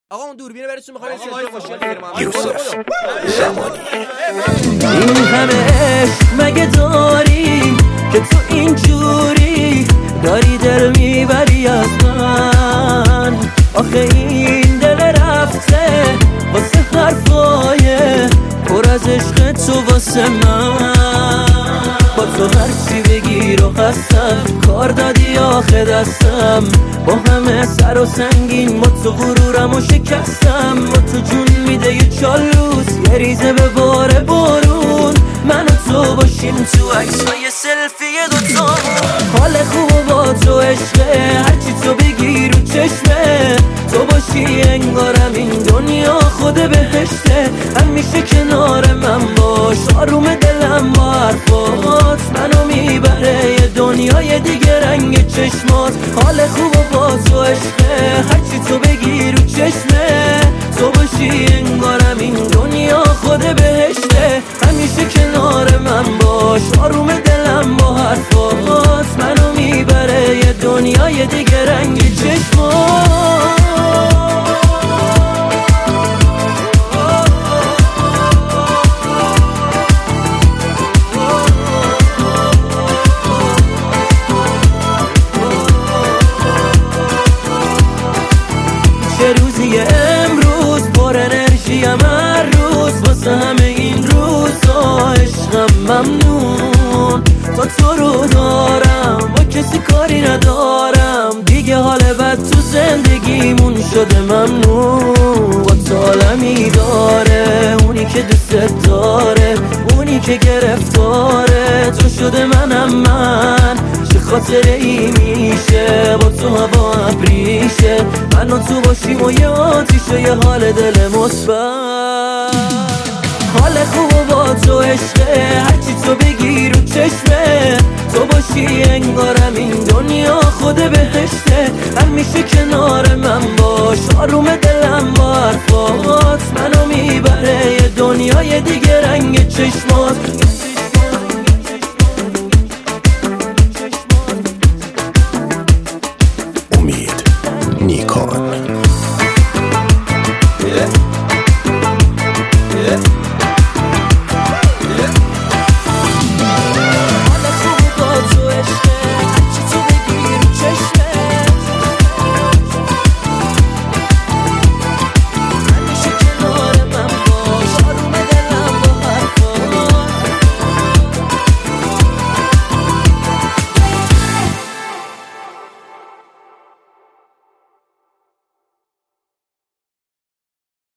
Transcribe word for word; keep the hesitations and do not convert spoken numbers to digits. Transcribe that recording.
آقا اون دوربینه براتون می‌خوام یه خوشگل بگیرم. یوسف زمانی این همه عشق مگه داری که تو اینجوری داری دل میبری از من؟ آخه این دل رفته واسه حرفای پر از عشق تو واسه من. با تو هرچی بگیر و هستم کار دادی آخه دستم با همه سر و سنگین با تو غرورم و شکستم. با تو جون میده یه چالوس یه ریزه به بار بارون من و تو باشیم تو عکسای سلفی دوتامون. حال خوب با تو عشقه هرچی تو بگی رو چشمه تو باشی انگارم این دنیا خود بهشته. همیشه کنار من باش آروم دلم با حرفات منو میبره یه دنیای دیگه رنگ چشمات. حال خوب با تو عشقه هرچی تو بگی رو چشمه تو باشی انگارم این دنیا خود بهشته. همیشه کنار من باش آروم دلم با حرفات منو میبره یه دنیای دیگه رنگ چشمات. چه روزی امروز پر انرژیم هر روز واسه همه این روزا عشقم ممنون. تا تو رو دارم با کسی کاری ندارم دیگه حال بد تو زندگیمون شده ممنون. با تو عالمی داره اونی که دوست داره اونی که گرفتاره تو شده منم من. چه خاطره ای میشه با تو هوا ابریشه من و تو باشیم و یه آتیشه یه حال دل مثبت. حال خوب با تو عشقه هرچی تو بگی رو چشمه تو باشی انگارم این دنیا خود بهشته. همیشه کنار من باش آروم دلم با حرفات منو میبره یه دنیای دیگه رنگ چشمات.